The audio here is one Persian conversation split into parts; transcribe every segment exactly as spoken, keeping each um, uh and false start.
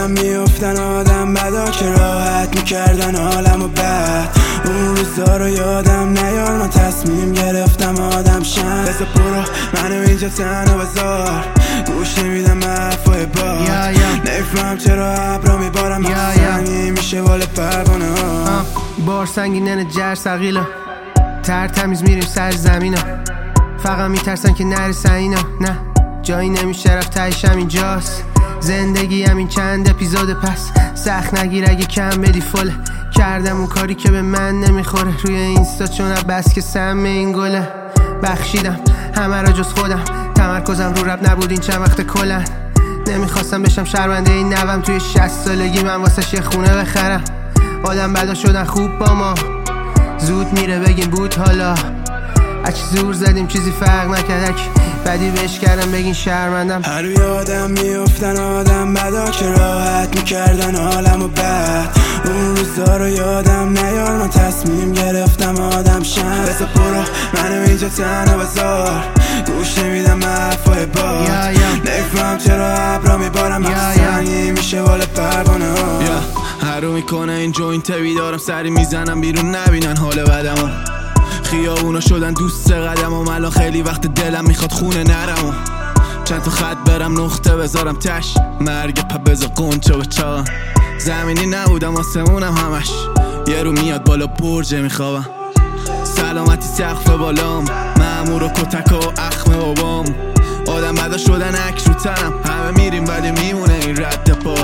یادم میافتن آدم بدا که راحت میکردن حالمو بد. اون روزا رو یادم نیار، من تصمیم گرفتم آدم شم. بذار برو منو اینجا تنها بذار، گوش نمیدم حرفای باد. نمیفهم چرا ابرا میبارم سنگی میشه والا پروانه ها. بار سنگینه جر سقیلا تر تمیز میریم سر زمینا، فقط میترسن که نرسن اینا. نه جایی نمیشه رفت تایش همینجاست، زندگی همین چند اپیزود پس سخت نگیر اگه کم بدی فله. کردم اون کاری که به من نمیخوره روی اینستا چون بس که سم این گله. بخشیدم همه را جز خودم، تمرکزم رو رب نبود این چند وقت کلن. نمیخواستم بشم شرمنده این نوم، توی شصت سالگی من واسه یه خونه بخرم. آدم بدا شدن خوب با ما، زود میره بگیم بود حالا. اچ زور زدیم چیزی فرق نکرد، بدی بهش کردم بگین شرمندم. هر یادم میافتن آدم بدا که راحت میکردن حالمو بد. اون روزا رو یادم نیار، من تصمیم گرفتم آدم شم. بذار برو منو اینجا تنها بذار، گوش نمیدم حرفای باد. نمیفهم چرا ابرا میبارم سنگی میشه والا پروانه ها. هر رو میکنه این جوینت بیدارم، سری میزنم بیرون نبینن حال بدمو. خیابونا شدن دوست قدمم، الان خیلی وقت دلم میخواد خونه نرمو. چند تا خط برم نقطه بذارم تش، مرگ پا بذار قنچه و چا. زمینی نبودم آسمونم همش، یه رو میاد بالا برجه میخوابم. سلامتی سقف بالام، مامور و کتک و اخم بابام. آدم بدا شدن عکس رو تنم، همه میریم ولی میمونه این رد پا.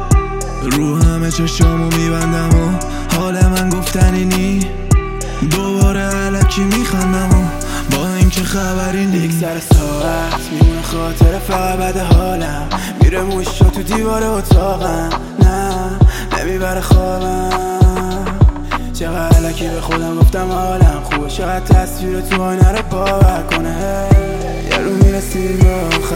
رو همه چشامو میبندم و حال من گفتنی نی. دوباره علکی میخندم و با اینکه خبری نی. یک سر ساعت میمونه خاطر فقط بد حالم، میره موشا تو دیوار اتاقم. نه نمیبره خوابم، چقدر علکی به خودم گفتم حالم خوبه، چقدر تصویر تو آینه رو باور کنه. یه رو میرسیم به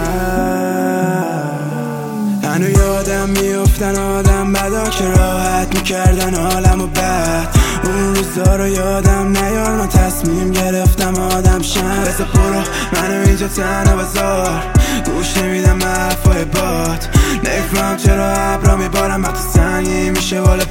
آخر، هنو یادم میافتن آدم بدا که راحت میکردن حالمو بد. اون روزا رو یادم نیار، من تصمیم گرفتم آدم شم. بذار برو منو اینجا تنها بذار، گوش نمیدم حرفای باد. نمیفهم چرا ابرا میبارم وقتی سنگی میشه والا